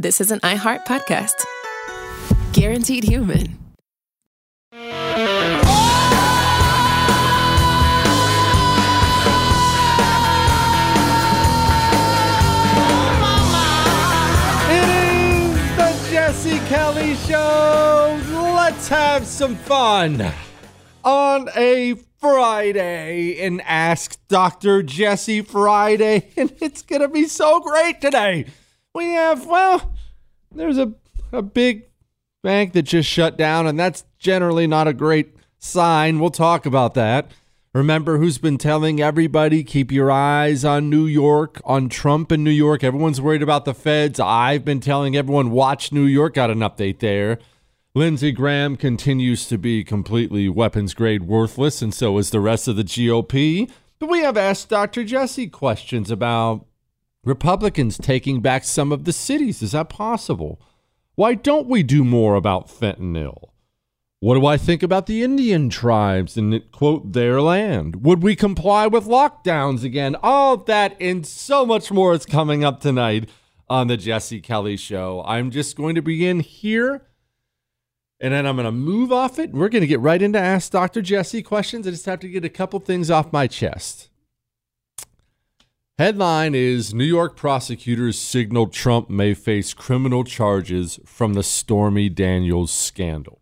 this is an iHeart podcast. Guaranteed human. Jesse Kelly Show. Let's have some fun on a Friday and Ask Dr. Jesse Friday. And it's going to be so great today. We have, there's a big bank that just shut down, and that's generally not a great sign. We'll talk about that. Remember who's been telling everybody, keep your eyes on New York, on Trump in New York. Everyone's worried about the feds. I've been telling everyone, watch New York. Got an update there. Lindsey Graham continues to be completely weapons-grade worthless, and so is the rest of the GOP. But we have asked Dr. Jesse questions about Republicans taking back some of the cities. Is that possible? Why don't we do more about fentanyl? What do I think about the Indian tribes and, quote, their land? Would we comply with lockdowns again? All that and so much more is coming up tonight on the Jesse Kelly Show. I'm just going to begin here, and then I'm going to move off it. We're going to get right into Ask Dr. Jesse questions. I just have to get a couple things off my chest. Headline is, New York prosecutors signal Trump may face criminal charges from the Stormy Daniels scandal.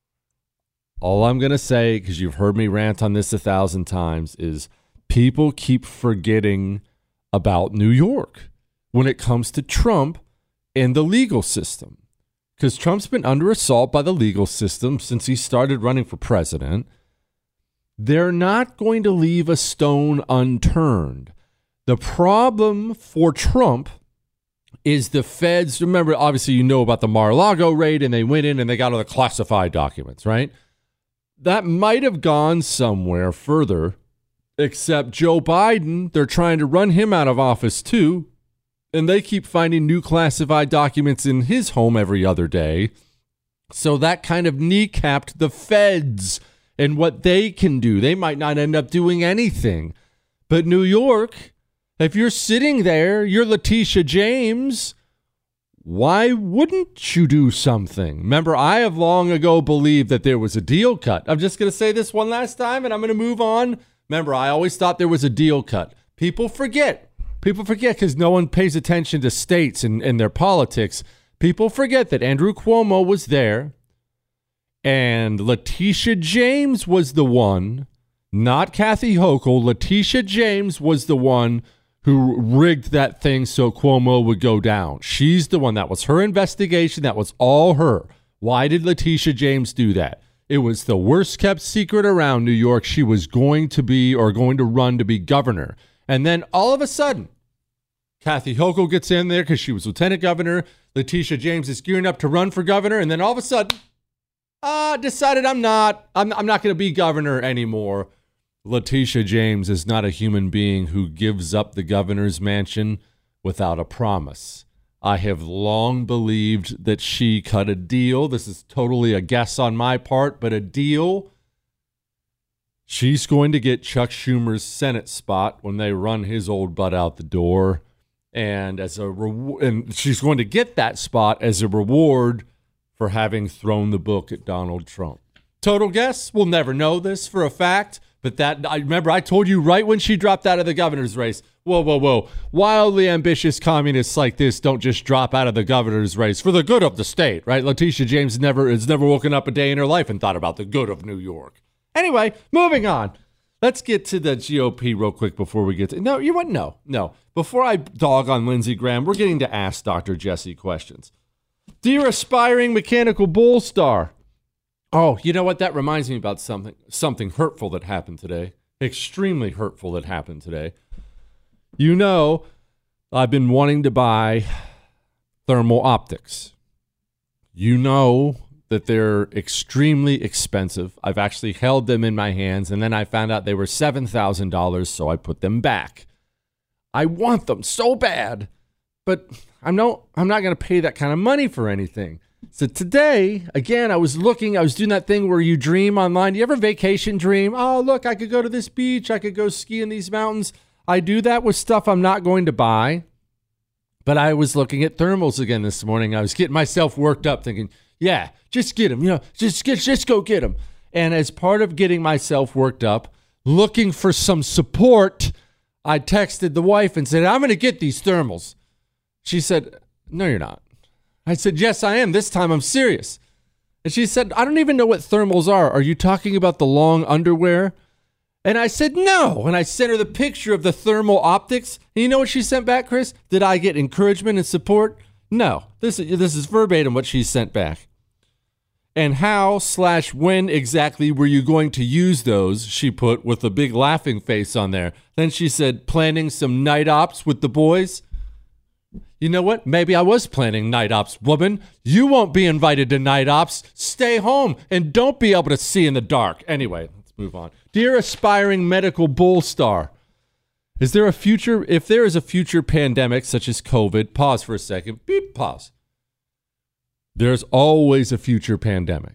All I'm going to say, because you've heard me rant on this 1,000 times, is people keep forgetting about New York when it comes to Trump and the legal system. Because Trump's been under assault by the legal system since he started running for president. They're not going to leave a stone unturned. The problem for Trump is the feds. Remember, obviously, you know about the Mar-a-Lago raid, and they went in and they got all the classified documents, right? That might have gone somewhere further, except Joe Biden, they're trying to run him out of office too, and they keep finding new classified documents in his home every other day. So that kind of kneecapped the feds and what they can do. They might not end up doing anything. But New York, if you're sitting there, you're Letitia James, why wouldn't you do something? Remember, I have long ago believed that there was a deal cut. I'm just going to say this one last time, and I'm going to move on. Remember, I always thought there was a deal cut. People forget. People forget because no one pays attention to states and their politics. People forget that Andrew Cuomo was there, and Letitia James was the one, not Kathy Hochul. Letitia James was the one who rigged that thing so Cuomo would go down. She's the one. That was her investigation. That was all her. Why did Letitia James do that? It was the worst kept secret around New York. She was going to be or going to run to be governor. And then all of a sudden, Kathy Hochul gets in there because she was lieutenant governor. Letitia James is gearing up to run for governor. And then all of a sudden, decided I'm not going to be governor anymore. Letitia James is not a human being who gives up the governor's mansion without a promise. I have long believed that she cut a deal. This is totally a guess on my part, but a deal. She's going to get Chuck Schumer's Senate spot when they run his old butt out the door. And and she's going to get that spot as a reward for having thrown the book at Donald Trump. Total guess. We'll never know this for a fact. But I remember I told you right when she dropped out of the governor's race. Whoa. Wildly ambitious communists like this don't just drop out of the governor's race for the good of the state, right? Letitia James has never woken up a day in her life and thought about the good of New York. Anyway, moving on. Let's get to the GOP real quick before we get to... No, you wouldn't know. No. Before I dog on Lindsey Graham, we're getting to Ask Dr. Jesse questions. Dear aspiring mechanical bull star... Oh, you know what? That reminds me about something hurtful that happened today. Extremely hurtful that happened today. You know, I've been wanting to buy thermal optics. You know that they're extremely expensive. I've actually held them in my hands, and then I found out they were $7,000, so I put them back. I want them so bad, but I'm not going to pay that kind of money for anything. So today, again, I was doing that thing where you dream online. Do you ever vacation dream? Oh, look, I could go to this beach. I could go ski in these mountains. I do that with stuff I'm not going to buy But I was looking at thermals again this morning. I was getting myself worked up thinking, yeah, just get them, just go get them. And as part of getting myself worked up, looking for some support, I texted the wife and said, I'm going to get these thermals. She said, no, you're not. I said, yes, I am. This time I'm serious. And she said, I don't even know what thermals are. Are you talking about the long underwear? And I said, no. And I sent her the picture of the thermal optics. And you know what she sent back, Chris? Did I get encouragement and support? No. This is verbatim what she sent back. And how/when exactly were you going to use those? She put with a big laughing face on there. Then she said, planning some night ops with the boys. You know what? Maybe I was planning night ops, woman. You won't be invited to night ops. Stay home and don't be able to see in the dark. Anyway, let's move on. Dear aspiring medical bull star, is there a future? If there is a future pandemic such as COVID, pause for a second. Beep, pause. There's always a future pandemic.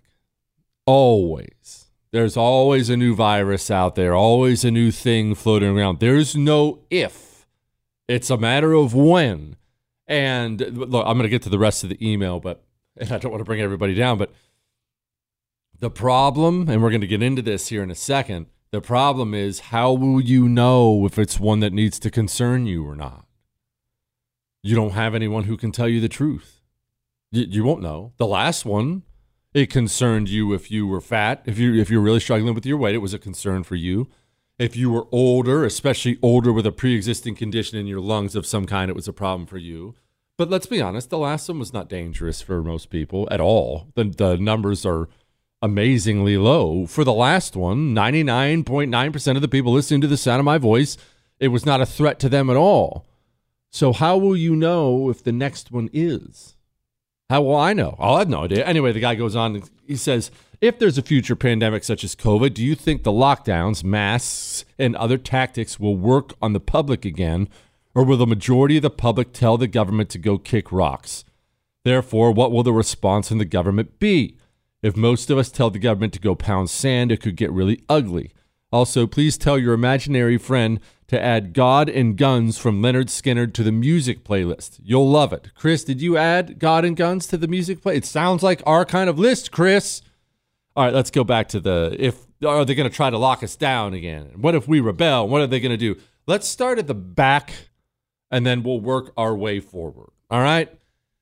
Always. There's always a new virus out there, always a new thing floating around. There's no if. It's a matter of when. And look, I'm going to get to the rest of the email, and I don't want to bring everybody down, but the problem, and we're going to get into this here in a second, the problem is how will you know if it's one that needs to concern you or not? You don't have anyone who can tell you the truth. You won't know. The last one, it concerned you if you were fat. If you're really struggling with your weight, it was a concern for you. If you were older, especially older with a pre-existing condition in your lungs of some kind, it was a problem for you. But let's be honest, the last one was not dangerous for most people at all. The numbers are amazingly low. For the last one, 99.9% of the people listening to the sound of my voice, it was not a threat to them at all. So how will you know if the next one is? How will I know? I'll have no idea. Anyway, the guy goes on, he says, if there's a future pandemic such as COVID, do you think the lockdowns, masks, and other tactics will work on the public again, or will the majority of the public tell the government to go kick rocks? Therefore, what will the response from the government be? If most of us tell the government to go pound sand, it could get really ugly. Also, please tell your imaginary friend to add God and Guns from Leonard Skinner to the music playlist. You'll love it. Chris, did you add God and Guns to the music play? It sounds like our kind of list, Chris. All right, let's go back to are they going to try to lock us down again? What if we rebel? What are they going to do? Let's start at the back, and then we'll work our way forward. All right?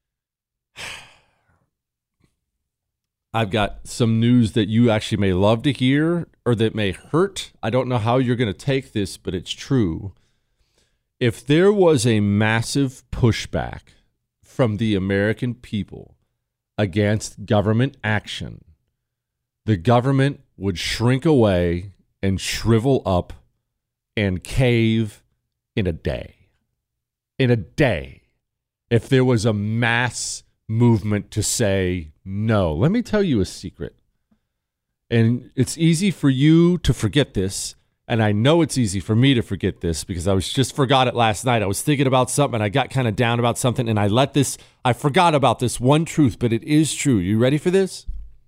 I've got some news that you actually may love to hear or that may hurt. I don't know how you're going to take this, but it's true. If there was a massive pushback from the American people against government action, the government would shrink away and shrivel up and cave in a day. In a day. If there was a mass movement to say no. Let me tell you a secret. And it's easy for you to forget this. And I know it's easy for me to forget this because I forgot it last night. I was thinking about something and I got kind of down about something and I forgot about this one truth, but it is true. You ready for this?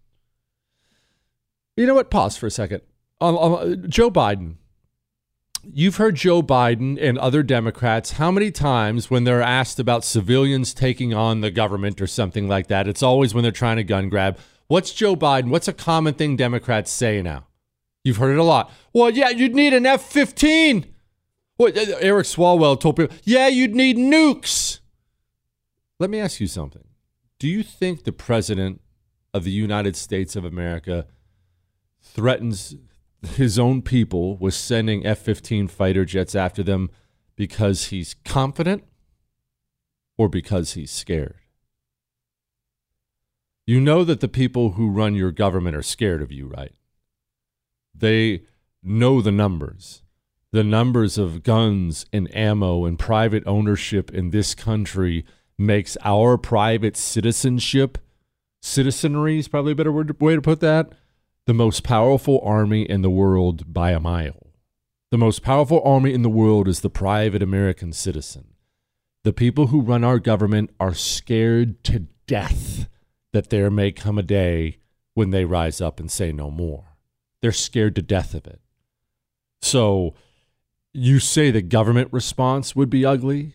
You know what? Pause for a second. Joe Biden. You've heard Joe Biden and other Democrats how many times when they're asked about civilians taking on the government or something like that, it's always when they're trying to gun grab. What's Joe Biden? What's a common thing Democrats say now? You've heard it a lot. Well, yeah, you'd need an F-15. Well, Eric Swalwell told people, yeah, you'd need nukes. Let me ask you something. Do you think the president of the United States of America threatens his own people with sending F-15 fighter jets after them because he's confident or because he's scared? You know that the people who run your government are scared of you, right? They know the numbers of guns and ammo and private ownership in this country makes our private citizenry is probably a better way to put that, the most powerful army in the world by a mile. The most powerful army in the world is the private American citizen. The people who run our government are scared to death that there may come a day when they rise up and say no more. They're scared to death of it. So you say the government response would be ugly?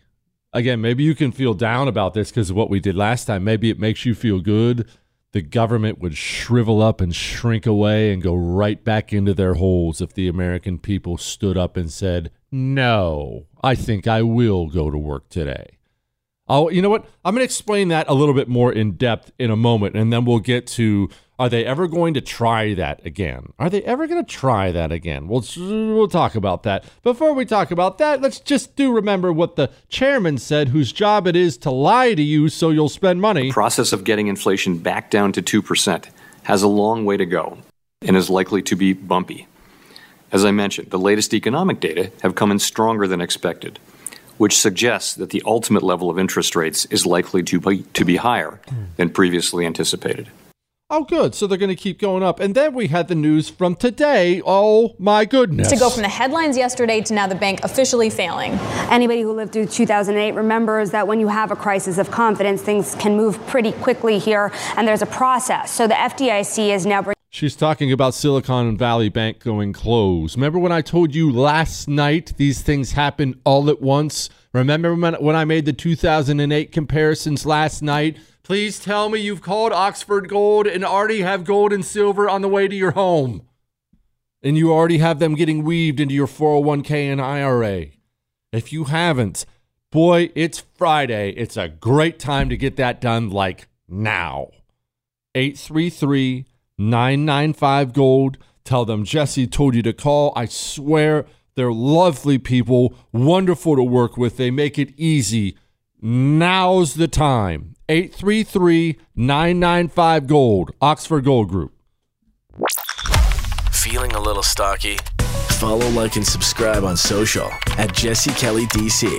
Again, maybe you can feel down about this because of what we did last time. Maybe it makes you feel good. The government would shrivel up and shrink away and go right back into their holes if the American people stood up and said, no, I think I will go to work today. Oh, you know what? I'm going to explain that a little bit more in depth in a moment, and then we'll get to, are they ever going to try that again? Are they ever going to try that again? We'll talk about that. Before we talk about that, let's just remember what the chairman said, whose job it is to lie to you so you'll spend money. The process of getting inflation back down to 2% has a long way to go and is likely to be bumpy. As I mentioned, the latest economic data have come in stronger than expected, which suggests that the ultimate level of interest rates is likely to be higher than previously anticipated. Oh, good. So they're going to keep going up. And then we had the news from today. Oh, my goodness. To go from the headlines yesterday to now the bank officially failing. Anybody who lived through 2008 remembers that when you have a crisis of confidence, things can move pretty quickly here, and there's a process. So the FDIC is now She's talking about Silicon Valley Bank going closed. Remember when I told you last night these things happen all at once? Remember when I made the 2008 comparisons last night? Please tell me you've called Oxford Gold and already have gold and silver on the way to your home. And you already have them getting weaved into your 401k and IRA. If you haven't, boy, it's Friday. It's a great time to get that done, like now. 833-995-GOLD. Tell them Jesse told you to call. I swear they're lovely people, wonderful to work with. They make it easy. Now's the time. 833-995-GOLD. Oxford Gold Group. Feeling a little stocky? Follow, like, and subscribe on social at Jesse Kelly DC.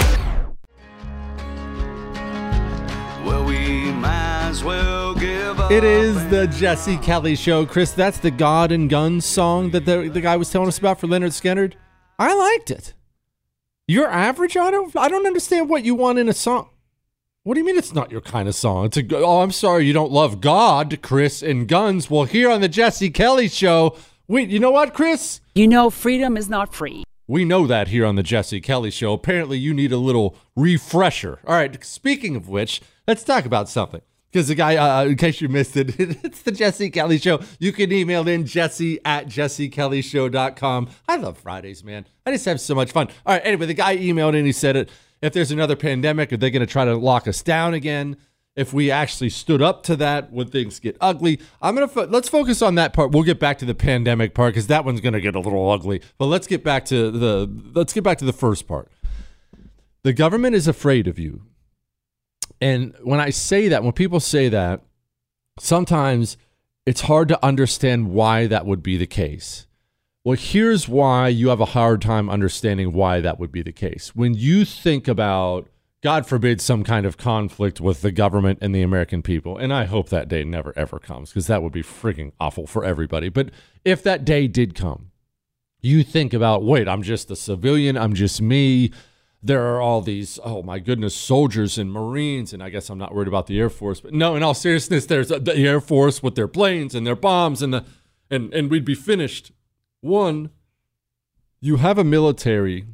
Well, we might as well give up. It is the Jesse Kelly Show. Chris, that's the God and Guns song that the guy was telling us about for Leonard Skinner. I liked it. You're average on it? I don't understand what you want in a song. What do you mean it's not your kind of song? I'm sorry you don't love God, Chris, and guns. Well, here on the Jesse Kelly Show, you know what, Chris? You know freedom is not free. We know that here on the Jesse Kelly Show. Apparently you need a little refresher. All right, speaking of which, let's talk about something. Because the guy, in case you missed it, it's the Jesse Kelly Show. You can email in jesse@jessekellyshow.com. I love Fridays, man. I just have so much fun. All right, anyway, the guy emailed in. He said, if there's another pandemic, are they going to try to lock us down again? If we actually stood up to that, would things get ugly? Let's focus on that part. We'll get back to the pandemic part because that one's going to get a little ugly. But let's get back to the first part. The government is afraid of you. And when I say that, when people say that, sometimes it's hard to understand why that would be the case. Well, here's why you have a hard time understanding why that would be the case. When you think about, God forbid, some kind of conflict with the government and the American people, and I hope that day never, ever comes, because that would be freaking awful for everybody. But if that day did come, you think about, wait, I'm just a civilian, I'm just me. There are all these, oh my goodness, soldiers and Marines, and I guess I'm not worried about the Air Force. But no, in all seriousness, there's the Air Force with their planes and their bombs, and we'd be finished. One, you have a military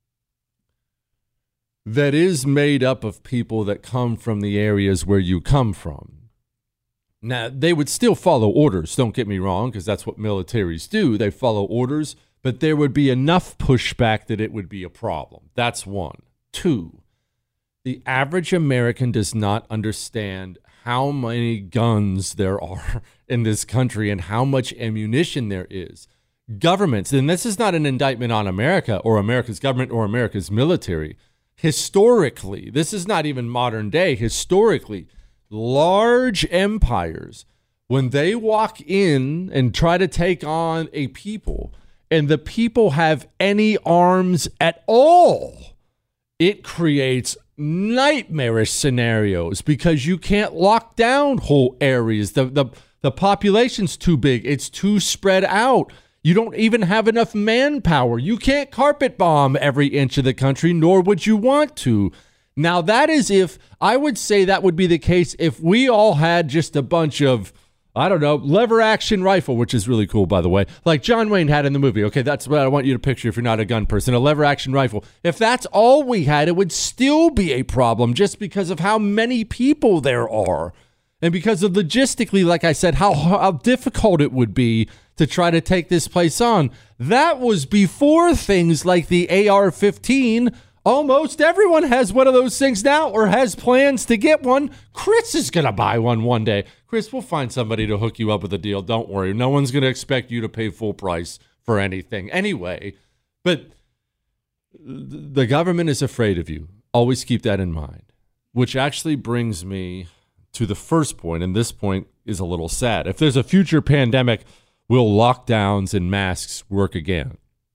that is made up of people that come from the areas where you come from. Now, they would still follow orders, don't get me wrong, because that's what militaries do. They follow orders. But there would be enough pushback that it would be a problem. That's one. Two, the average American does not understand how many guns there are in this country and how much ammunition there is. Governments, and this is not an indictment on America or America's government or America's military. Historically, this is not even modern day. Historically, large empires, when they walk in and try to take on a people, and the people have any arms at all, it creates nightmarish scenarios because you can't lock down whole areas. The population's too big. It's too spread out. You don't even have enough manpower. You can't carpet bomb every inch of the country, nor would you want to. Now, I would say that would be the case if we all had just a bunch of I don't know, lever action rifle, which is really cool, by the way. Like John Wayne had in the movie. Okay, that's what I want you to picture if you're not a gun person, a lever action rifle. If that's all we had, it would still be a problem just because of how many people there are. And because of logistically, like I said, how difficult it would be to try to take this place on. That was before things like the AR-15. Almost everyone has one of those things now or has plans to get one. Chris is going to buy one day. Chris, we'll find somebody to hook you up with a deal. Don't worry. No one's going to expect you to pay full price for anything anyway. But the government is afraid of you. Always keep that in mind. Which actually brings me to the first point, and this point is a little sad. If there's a future pandemic, will lockdowns and masks work again?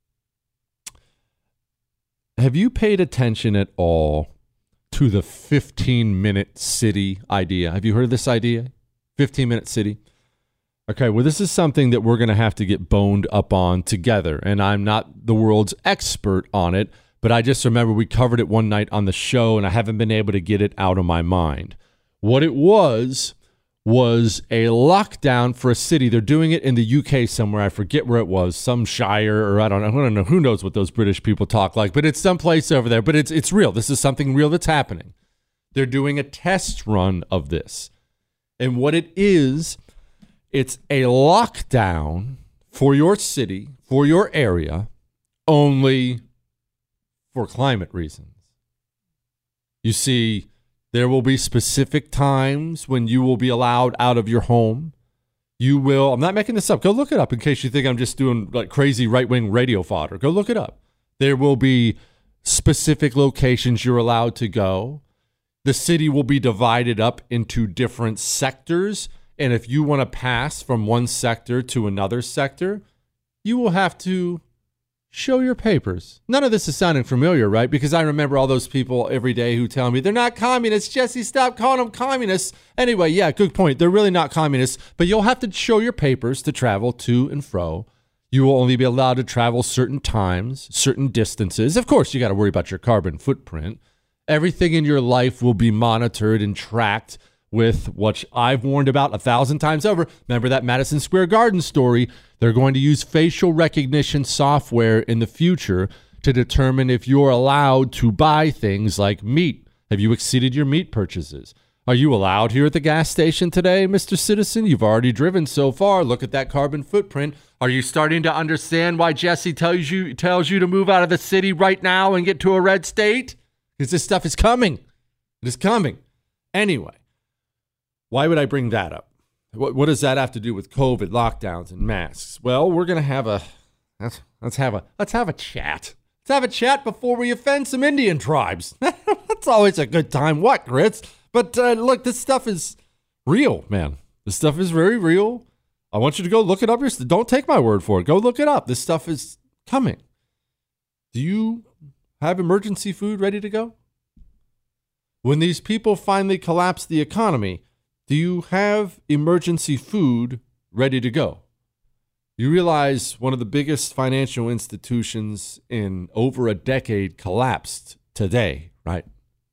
Have you paid attention at all to the 15-minute city idea? Have you heard of this idea? 15-minute city? Okay, well, this is something that we're going to have to get boned up on together, and I'm not the world's expert on it, but I just remember we covered it one night on the show, and I haven't been able to get it out of my mind. What it was a lockdown for a city. They're doing it in the UK somewhere. I forget where it was, some shire, or I don't know. Who knows what those British people talk like, but it's someplace over there. But it's real. This is something real that's happening. They're doing a test run of this. And what it is, it's a lockdown for your city, for your area, only for climate reasons. You see, there will be specific times when you will be allowed out of your home. You will, I'm not making this up. Go look it up in case you think I'm just doing like crazy right-wing radio fodder. Go look it up. There will be specific locations you're allowed to go. The city will be divided up into different sectors. And if you want to pass from one sector to another sector, you will have to show your papers. None of this is sounding familiar, right? Because I remember all those people every day who tell me they're not communists. Jesse, stop calling them communists. Anyway, yeah, good point. They're really not communists, but you'll have to show your papers to travel to and fro. You will only be allowed to travel certain times, certain distances. Of course, you got to worry about your carbon footprint. Everything in your life will be monitored and tracked with what I've warned about 1,000 times over. Remember that Madison Square Garden story? They're going to use facial recognition software in the future to determine if you're allowed to buy things like meat. Have you exceeded your meat purchases? Are you allowed here at the gas station today, Mr. Citizen? You've already driven so far. Look at that carbon footprint. Are you starting to understand why Jesse tells you to move out of the city right now and get to a red state? Because this stuff is coming. It is coming. Anyway. Why would I bring that up? What does that have to do with COVID, lockdowns, and masks? Well, we're gonna have let's have a chat. Let's have a chat before we offend some Indian tribes. That's always a good time. What, Grits? But look, this stuff is real, man. This stuff is very real. I want you to go look it up. Don't take my word for it. Go look it up. This stuff is coming. Do you have emergency food ready to go? When these people finally collapse the economy, do you have emergency food ready to go? You realize one of the biggest financial institutions in over a decade collapsed today, right?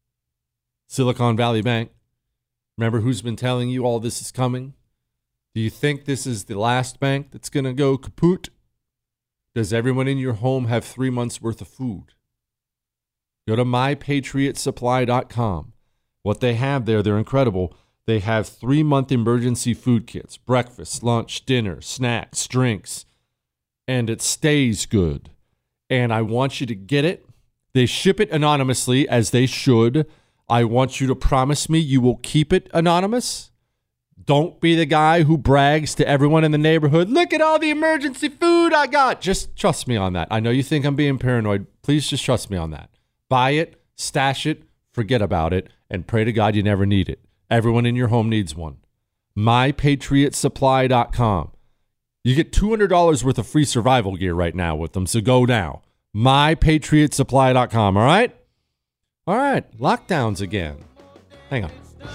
Silicon Valley Bank. Remember who's been telling you all this is coming? Do you think this is the last bank that's going to go kaput? Does everyone in your home have 3 months worth of food? Go to mypatriotsupply.com. What they have there, they're incredible. They have 3-month emergency food kits, breakfast, lunch, dinner, snacks, drinks, and it stays good. And I want you to get it. They ship it anonymously, as they should. I want you to promise me you will keep it anonymous. Don't be the guy who brags to everyone in the neighborhood, look at all the emergency food I got. Just trust me on that. I know you think I'm being paranoid. Please just trust me on that. Buy it, stash it, forget about it, and pray to God you never need it. Everyone in your home needs one. MyPatriotSupply.com. You get $200 worth of free survival gear right now with them, so go now. MyPatriotSupply.com, all right? All right, lockdowns again. Hang on.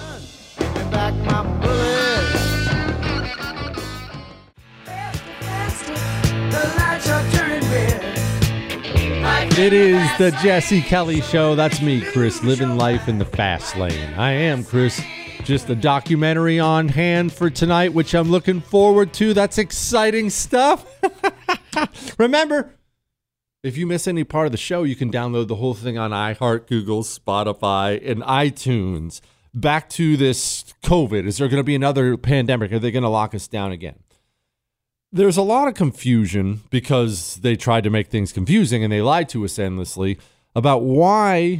It is the Jesse Kelly Show. That's me, Chris, living life in the fast lane. I am Chris. just a documentary on hand for tonight, which I'm looking forward to. That's exciting stuff. Remember, if you miss any part of the show, you can download the whole thing on iHeart, Google, Spotify, and iTunes. Back to this COVID. Is there going to be another pandemic? Are they going to lock us down again? There's a lot of confusion because they tried to make things confusing and they lied to us endlessly about why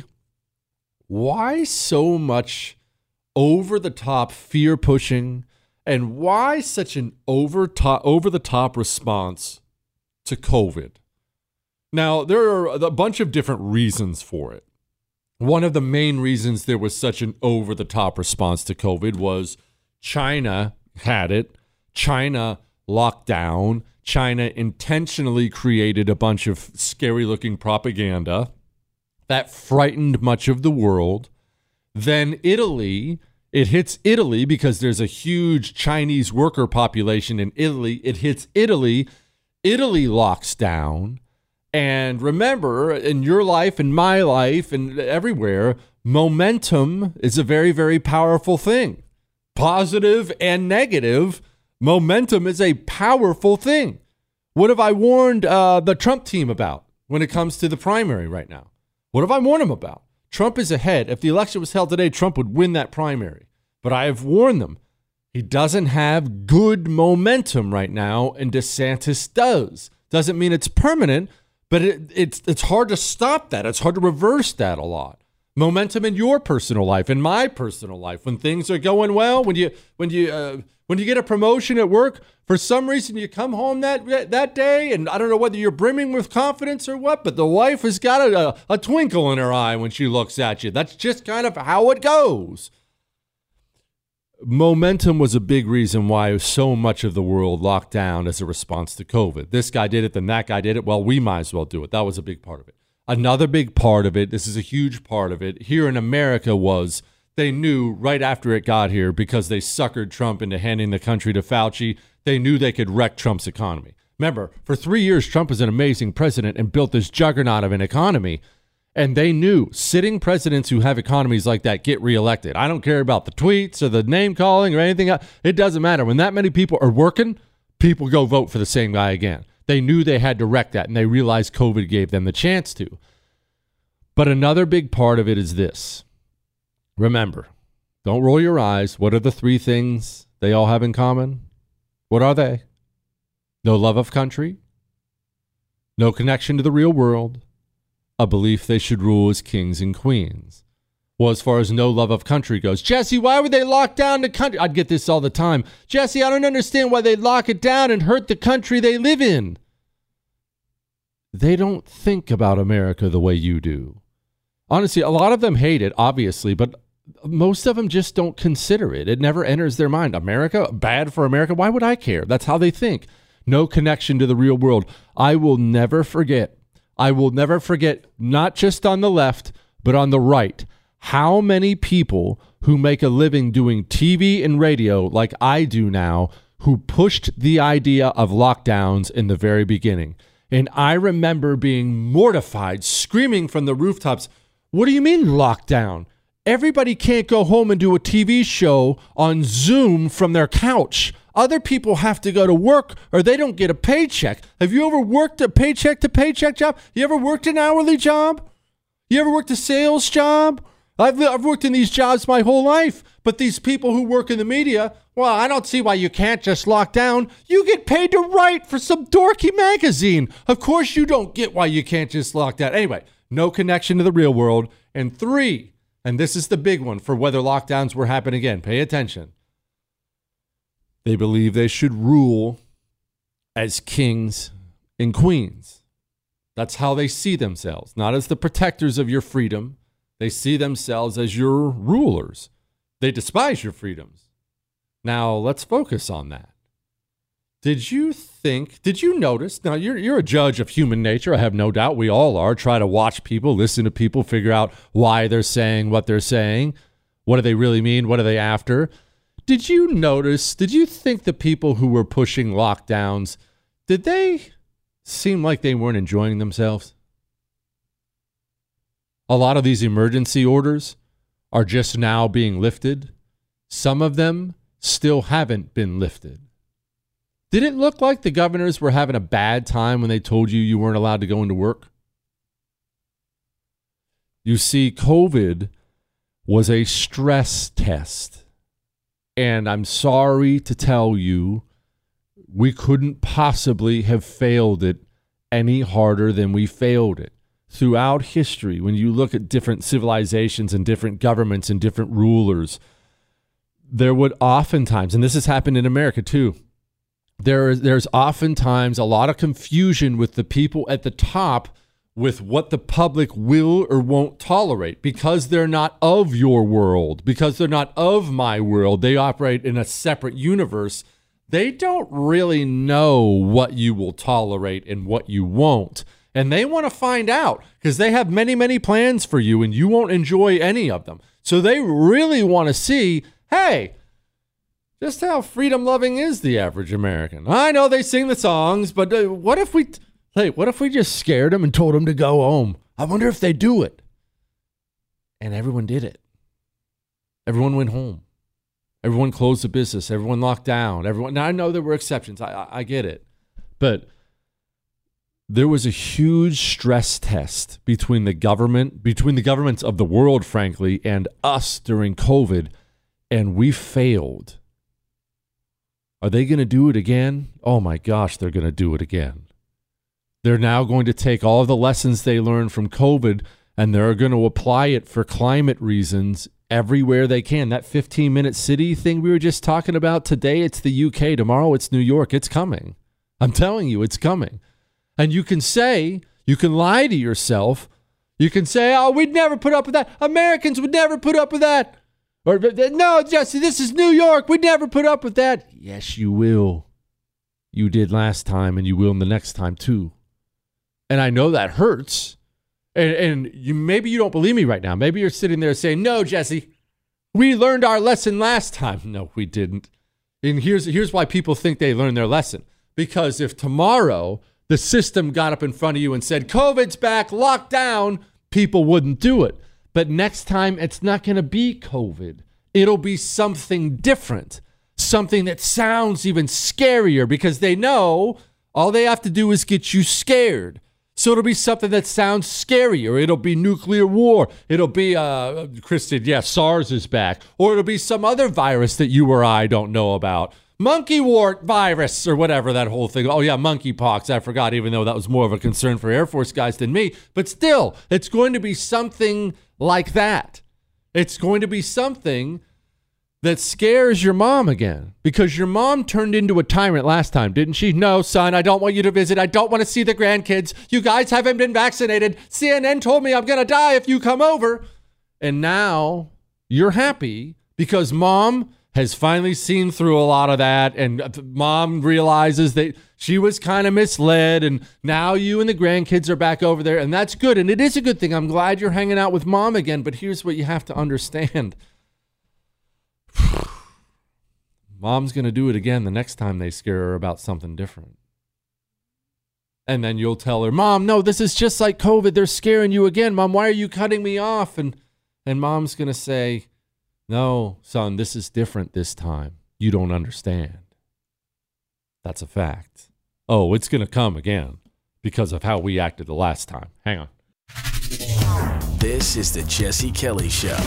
so much over-the-top fear-pushing and why such an over-the-top response to COVID. Now, there are a bunch of different reasons for it. One of the main reasons there was such an over-the-top response to COVID was China had it. China locked down. China intentionally created a bunch of scary-looking propaganda that frightened much of the world. Then Italy, it hits Italy because there's a huge Chinese worker population in Italy. It hits Italy. Italy locks down. And remember, in your life, in my life, and everywhere, momentum is a very, very powerful thing. Positive and negative, momentum is a powerful thing. What have I warned the Trump team about when it comes to the primary right now? What have I warned them about? Trump is ahead. If the election was held today, Trump would win that primary. But I have warned them. He doesn't have good momentum right now, and DeSantis does. Doesn't mean it's permanent, but it's hard to stop that. It's hard to reverse that a lot. Momentum in your personal life, in my personal life, when things are going well, when you get a promotion at work, for some reason you come home that day, and I don't know whether you're brimming with confidence or what, but the wife has got a twinkle in her eye when she looks at you. That's just kind of how it goes. Momentum was a big reason why so much of the world locked down as a response to COVID. This guy did it, then that guy did it. Well, we might as well do it. That was a big part of it. Another big part of it, this is a huge part of it, here in America was they knew right after it got here, because they suckered Trump into handing the country to Fauci, they knew they could wreck Trump's economy. Remember, for 3 years, Trump was an amazing president and built this juggernaut of an economy. And they knew sitting presidents who have economies like that get reelected. I don't care about the tweets or the name calling or anything else. It doesn't matter. When that many people are working, people go vote for the same guy again. They knew they had to wreck that, and they realized COVID gave them the chance to. But another big part of it is this. Remember, don't roll your eyes. What are the three things they all have in common? What are they? No love of country, no connection to the real world, a belief they should rule as kings and queens. Well, as far as no love of country goes, Jesse, why would they lock down the country? I'd get this all the time. Jesse, I don't understand why they lock it down and hurt the country they live in. They don't think about America the way you do. Honestly, a lot of them hate it, obviously, but most of them just don't consider it. It never enters their mind. America, bad for America? Why would I care? That's how they think. No connection to the real world. I will never forget, not just on the left, but on the right, how many people who make a living doing TV and radio like I do now, who pushed the idea of lockdowns in the very beginning. And I remember being mortified, screaming from the rooftops, what do you mean lockdown? Everybody can't go home and do a TV show on Zoom from their couch. Other people have to go to work or they don't get a paycheck. Have you ever worked a paycheck to paycheck job? You ever worked an hourly job? You ever worked a sales job? I've worked in these jobs my whole life. But these people who work in the media, well, I don't see why you can't just lock down. You get paid to write for some dorky magazine. Of course you don't get why you can't just lock down. Anyway, no connection to the real world. And 3, and this is the big one for whether lockdowns will happen again. Pay attention. They believe they should rule as kings and queens. That's how they see themselves, not as the protectors of your freedom. They see themselves as your rulers. They despise your freedoms. Now, let's focus on that. Did you notice? Now, you're a judge of human nature. I have no doubt we all are. Try to watch people, listen to people, figure out why they're saying what they're saying. What do they really mean? What are they after? Did you think the people who were pushing lockdowns, did they seem like they weren't enjoying themselves? A lot of these emergency orders are just now being lifted. Some of them still haven't been lifted. Did it look like the governors were having a bad time when they told you you weren't allowed to go into work? You see, COVID was a stress test. And I'm sorry to tell you, we couldn't possibly have failed it any harder than we failed it. Throughout history, when you look at different civilizations and different governments and different rulers, there would oftentimes, and this has happened in America too, there's oftentimes a lot of confusion with the people at the top with what the public will or won't tolerate because they're not of your world, because they're not of my world. They operate in a separate universe. They don't really know what you will tolerate and what you won't. And they want to find out because they have many, many plans for you and you won't enjoy any of them. So they really want to see, hey, just how freedom-loving is the average American? I know they sing the songs, but what if we just scared them and told them to go home? I wonder if they do it. And everyone did it. Everyone went home. Everyone closed the business. Everyone locked down. Now, I know there were exceptions. I get it. But there was a huge stress test between the governments of the world, frankly, and us during COVID, and we failed. Are they going to do it again? Oh my gosh, they're going to do it again. They're now going to take all of the lessons they learned from COVID and they're going to apply it for climate reasons everywhere they can. That 15-minute city thing we were just talking about today, it's the UK. Tomorrow it's New York. It's coming. I'm telling you, it's coming. And you can lie to yourself. You can say, oh, we'd never put up with that. Americans would never put up with that. Or, no, Jesse, this is New York. We'd never put up with that. Yes, you will. You did last time, and you will the next time, too. And I know that hurts. And maybe you don't believe me right now. Maybe you're sitting there saying, no, Jesse, we learned our lesson last time. No, we didn't. And here's why people think they learned their lesson. Because if tomorrow the system got up in front of you and said, COVID's back, locked down, people wouldn't do it. But next time, it's not going to be COVID. It'll be something different, something that sounds even scarier because they know all they have to do is get you scared. So it'll be something that sounds scarier. It'll be nuclear war. It'll be, Kristen, SARS is back. Or it'll be some other virus that you or I don't know about. Monkeywort virus or whatever, that whole thing. Oh, yeah, monkeypox. I forgot, even though that was more of a concern for Air Force guys than me. But still, it's going to be something like that. It's going to be something that scares your mom again because your mom turned into a tyrant last time, didn't she? No, son, I don't want you to visit. I don't want to see the grandkids. You guys haven't been vaccinated. CNN told me I'm going to die if you come over. And now you're happy because mom has finally seen through a lot of that, and mom realizes that she was kind of misled, and now you and the grandkids are back over there, and that's good, and it is a good thing. I'm glad you're hanging out with mom again, but here's what you have to understand. Mom's going to do it again the next time they scare her about something different. And then you'll tell her, Mom, no, this is just like COVID. They're scaring you again. Mom, why are you cutting me off? And mom's going to say, no, son, this is different this time. You don't understand. That's a fact. Oh, it's going to come again because of how we acted the last time. Hang on. This is the Jesse Kelly Show.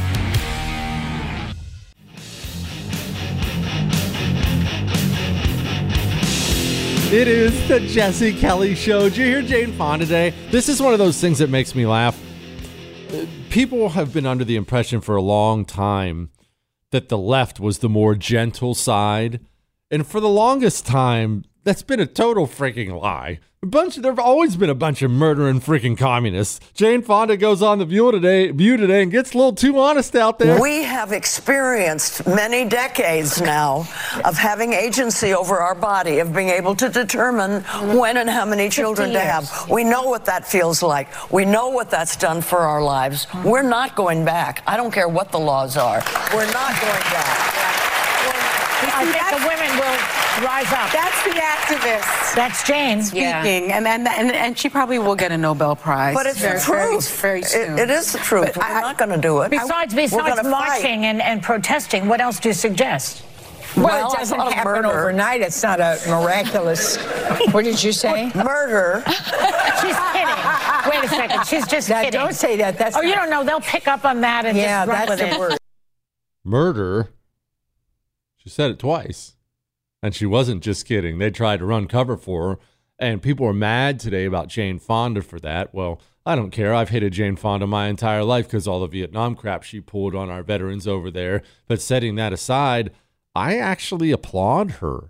It is the Jesse Kelly Show. Did you hear Jane Fonda today? This is one of those things that makes me laugh. People have been under the impression for a long time that the left was the more gentle side. And for the longest time, that's been a total freaking lie. There've always been a bunch of murdering freaking communists. Jane Fonda goes on the View today and gets a little too honest out there. We have experienced many decades now of having agency over our body, of being able to determine when and how many children to have. We know what that feels like. We know what that's done for our lives. We're not going back. I don't care what the laws are. We're not going back. I think the women will rise up. That's the activist. That's Jane speaking, and she probably will get a Nobel Prize. But it's the truth. Very soon. It is the truth. We're not going to do it. Besides marching and protesting, what else do you suggest? Well, it doesn't happen overnight. It's not a miraculous. What did you say? Murder. She's kidding. Wait a second. She's just kidding. Don't say that. That's you don't know. They'll pick up on that and just run with it. Word. Murder. She said it twice. And she wasn't just kidding. They tried to run cover for her. And people are mad today about Jane Fonda for that. Well, I don't care. I've hated Jane Fonda my entire life because all the Vietnam crap she pulled on our veterans over there. But setting that aside, I actually applaud her.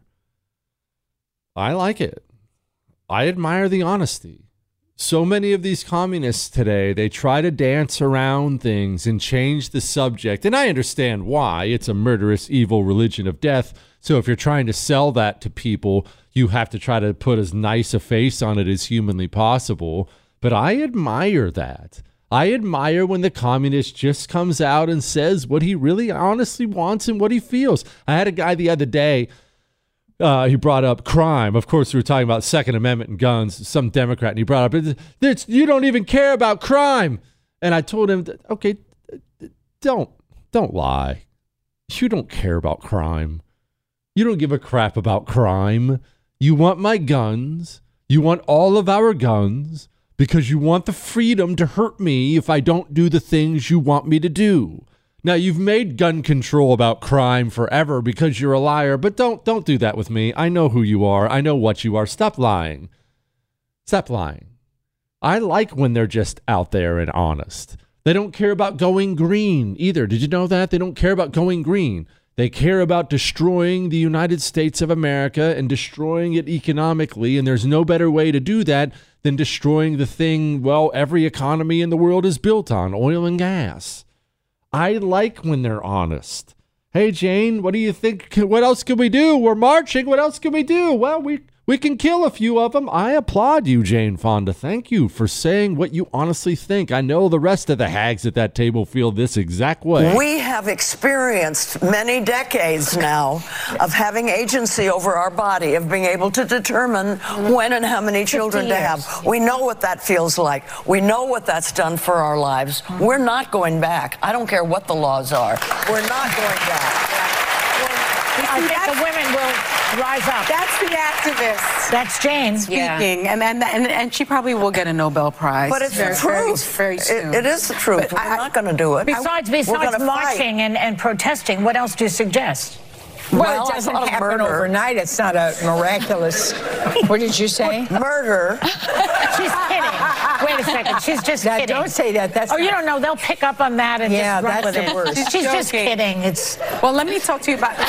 I like it. I admire the honesty. So many of these communists today, they try to dance around things and change the subject. And I understand why. It's a murderous, evil religion of death. So if you're trying to sell that to people, you have to try to put as nice a face on it as humanly possible. But I admire that. I admire when the communist just comes out and says what he really honestly wants and what he feels. I had a guy the other day, he brought up crime. Of course, we were talking about Second Amendment and guns, some Democrat, and he brought up, you don't even care about crime. And I told him, okay, don't lie. You don't care about crime. You don't give a crap about crime. You want my guns. You want all of our guns. Because you want the freedom to hurt me if I don't do the things you want me to do. Now, you've made gun control about crime forever because you're a liar, but don't do that with me. I know who you are. I know what you are. Stop lying. Stop lying. I like when they're just out there and honest. They don't care about going green either. Did you know that? They don't care about going green. They care about destroying the United States of America and destroying it economically, and there's no better way to do that than destroying the thing, well, every economy in the world is built on, oil and gas. I like when they're honest. Hey, Jane, what do you think? What else can we do? We're marching. What else can we do? Well, we can kill a few of them. I applaud you, Jane Fonda. Thank you for saying what you honestly think. I know the rest of the hags at that table feel this exact way. We have experienced many decades now of having agency over our body, of being able to determine when and how many children to have. We know what that feels like. We know what that's done for our lives. We're not going back. I don't care what the laws are. We're not going back. I think the women will rise up. That's the activist. That's Jane speaking, and she probably will get a Nobel Prize. But it's the truth. Very soon. It is the truth. We're not going to do it. Besides marching and protesting, what else do you suggest? Well, it doesn't happen overnight. It's not a miraculous. What did you say? Murder. She's kidding. Wait a second. She's just kidding. Don't say that. That's you don't know. They'll pick up on that and just run with it. The worst. She's just kidding. Well, let me talk to you about.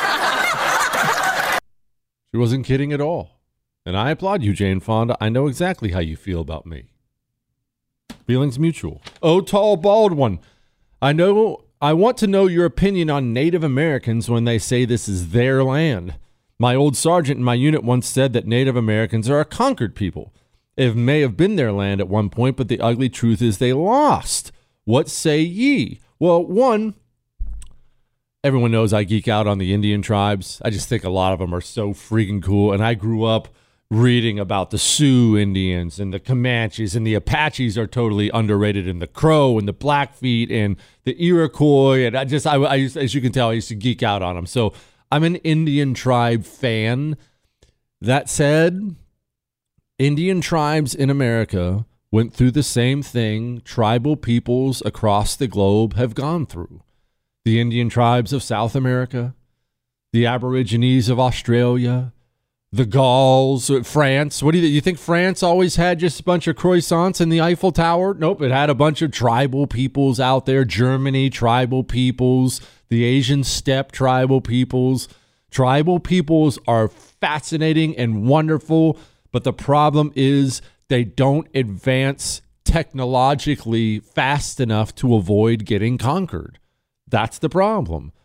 She wasn't kidding at all. And I applaud you, Jane Fonda. I know exactly how you feel about me. Feelings mutual. Oh, tall, bald one. I want to know your opinion on Native Americans when they say this is their land. My old sergeant in my unit once said that Native Americans are a conquered people. It may have been their land at one point, but the ugly truth is they lost. What say ye? Well, one, everyone knows I geek out on the Indian tribes. I just think a lot of them are so freaking cool. And I grew up reading about the Sioux Indians and the Comanches, and the Apaches are totally underrated, and the Crow and the Blackfeet and the Iroquois. And I used, as you can tell, I used to geek out on them. So I'm an Indian tribe fan. That said, Indian tribes in America went through the same thing tribal peoples across the globe have gone through. The Indian tribes of South America, the Aborigines of Australia, the Gauls, France. What do you think? France always had just a bunch of croissants in the Eiffel Tower? Nope, it had a bunch of tribal peoples out there. Germany, tribal peoples. The Asian steppe, tribal peoples. Tribal peoples are fascinating and wonderful, but the problem is they don't advance technologically fast enough to avoid getting conquered. That's the problem.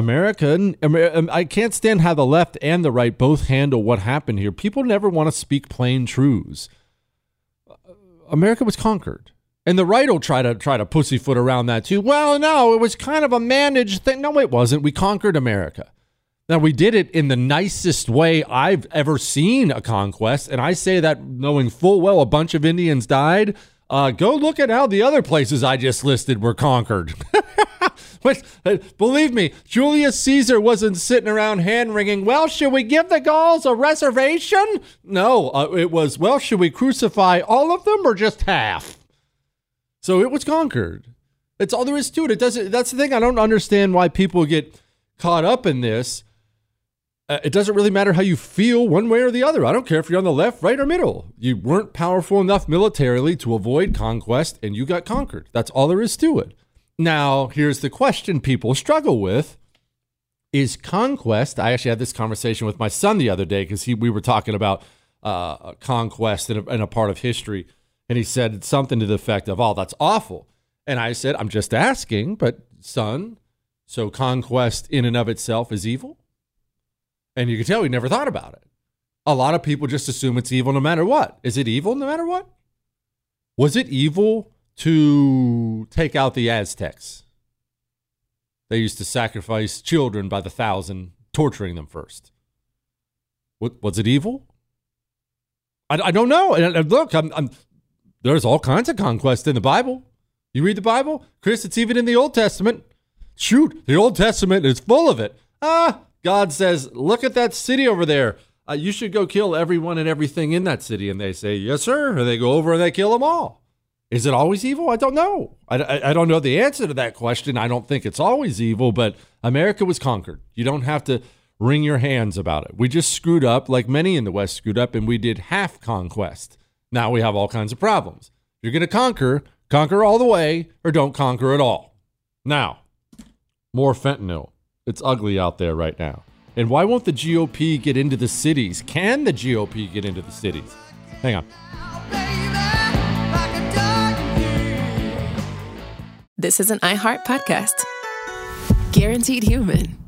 I can't stand how the left and the right both handle what happened here. People never want to speak plain truths. America was conquered. And the right will try to pussyfoot around that too. Well, no, it was kind of a managed thing. No, it wasn't. We conquered America. Now, we did it in the nicest way I've ever seen a conquest, and I say that knowing full well a bunch of Indians died. Go look at how the other places I just listed were conquered. Believe me, Julius Caesar wasn't sitting around hand-wringing, well, should we give the Gauls a reservation? No, it was, well, should we crucify all of them or just half? So it was conquered. That's all there is to it. That's the thing. I don't understand why people get caught up in this. It doesn't really matter how you feel one way or the other. I don't care if you're on the left, right, or middle. You weren't powerful enough militarily to avoid conquest, and you got conquered. That's all there is to it. Now, here's the question people struggle with. Is conquest, I actually had this conversation with my son the other day because we were talking about conquest and a part of history, and he said something to the effect of, oh, that's awful. And I said, I'm just asking, but son, so conquest in and of itself is evil? And you can tell he never thought about it. A lot of people just assume it's evil no matter what. Is it evil no matter what? Was it evil to take out the Aztecs? They used to sacrifice children by the thousand, torturing them first. Was it evil? I don't know. And look, there's all kinds of conquest in the Bible. You read the Bible? Chris, it's even in the Old Testament. Shoot, the Old Testament is full of it. God says, look at that city over there. You should go kill everyone and everything in that city. And they say, yes, sir. And they go over and they kill them all. Is it always evil? I don't know. I don't know the answer to that question. I don't think it's always evil, but America was conquered. You don't have to wring your hands about it. We just screwed up like many in the West screwed up, and we did half conquest. Now we have all kinds of problems. You're going to conquer all the way, or don't conquer at all. Now, more fentanyl. It's ugly out there right now. And why won't the GOP get into the cities? Can the GOP get into the cities? Hang on. This is an iHeart podcast. Guaranteed Human.